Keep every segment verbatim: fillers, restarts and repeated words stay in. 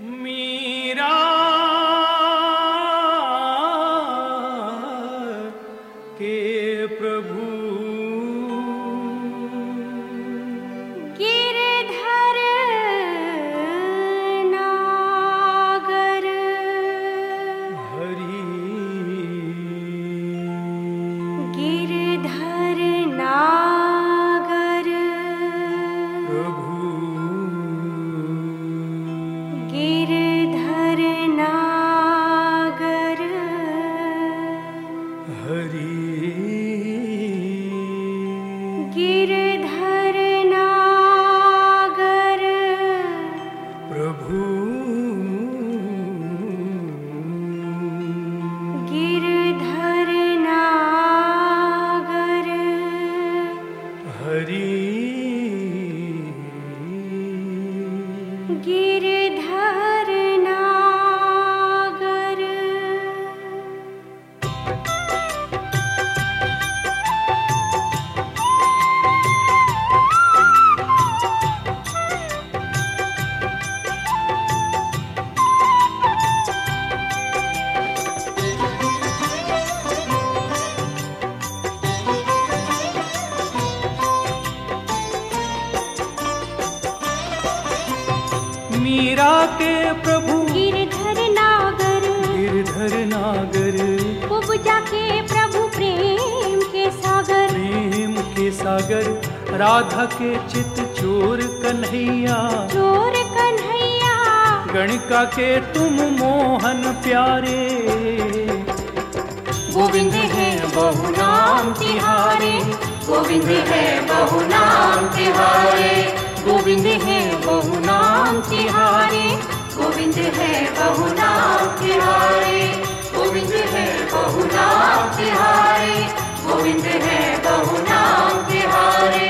मीरा के प्रभु गिरधर नागर हरि गिरधर नागर प्रभु गिरधर नागर हरि गिरधर नागर प्रभु गिरधर नागर हरि गिरधर नागर मीरा के प्रभु गिरधर नागर गिरधर नागर उपजा के प्रभु प्रेम के सागर प्रेम के सागर राधा के चित चोर कन्हैया चोर कन्हैया गणिका के तुम मोहन प्यारे गोविंद है बहु नाम तिहारे गोविंद है बहु नाम तिहारे गोविंद है बहु नाम तिहारे गोविंद है बहु नाम तिहारे गोविंद है बहु नाम तिहारे गोविंद है बहु नाम तिहारे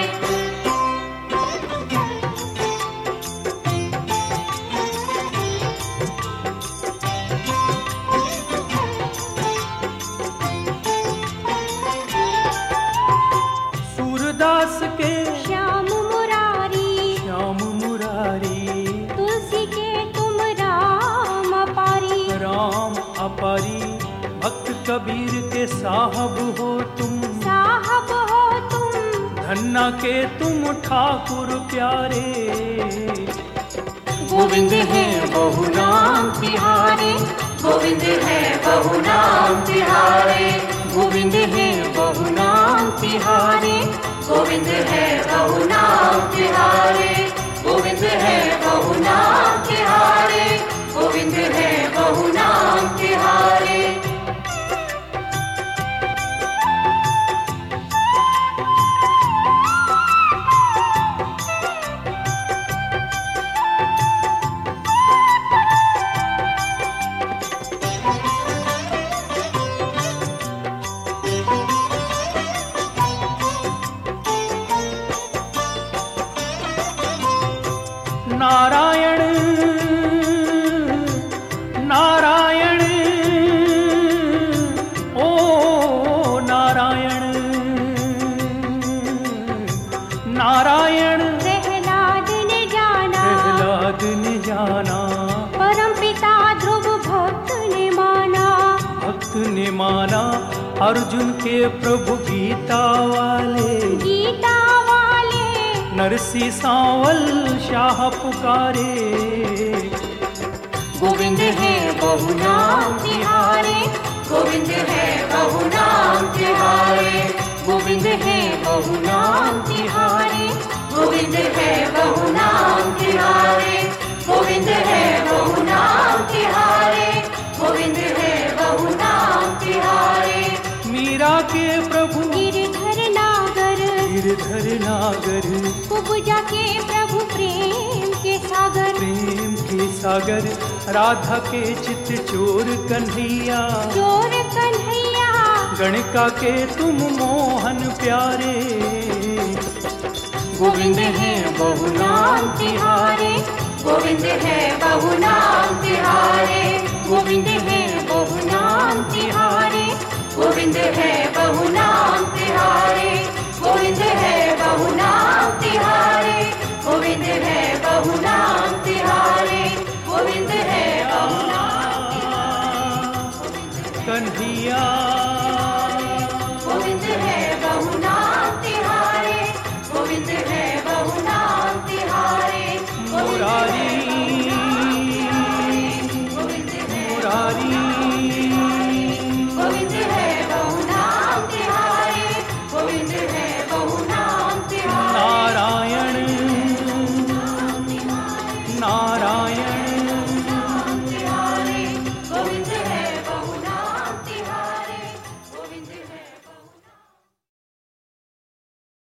सूरदास के श्याम मुरारी श्याम मुरारी तुलसी के तुम राम पारी राम अपारी भक्त कबीर के साहब हो तुम साहब हो तुम धन्ना के तुम ठाकुर प्यारे गोविंद है बहु नाम तिहारे गोविंद है बहु नाम तिहारे गोविंद है बहु नाम तिहारे गोविंद है बहु नाम तिहारे गोविंद है बहु नाम तिहारे गोविंद है बहु नाम तिहारे नारायण नारायण ओ नारायण नारायण प्रहलाद ने जाना प्रहलाद ने जाना परम पिता ध्रुव भक्त ने माना भक्त ने माना अर्जुन के प्रभु गीता वाले गीता वाले नरसी सांवल शाह पुकारे गोविंद है बहु नाम तिहारे गोविंद है बहु नाम तिहारे गोविंद है बहु नाम तिहारे गोविंद है बहु नाम तिहारे गोविंद है बहु नाम तिहारे गोविंद है बहु नाम तिहारे मीरा के प्रभु गिरधर नागर गिरधर नागर उपजा के प्रभु प्रेम के सागर प्रेम के सागर राधा के चित चोर कन्हैया चोर कन्हैया गणिका के तुम मोहन प्यारे गोविंद है बहु नाम तिहारे गोविंद है बहु नाम तिहारे गोविंद है बहु नाम तिहारे गोविंद है बहु नाम तिहारे गोविंद है बहु नाम तिहारे गोविंद है बहु नाम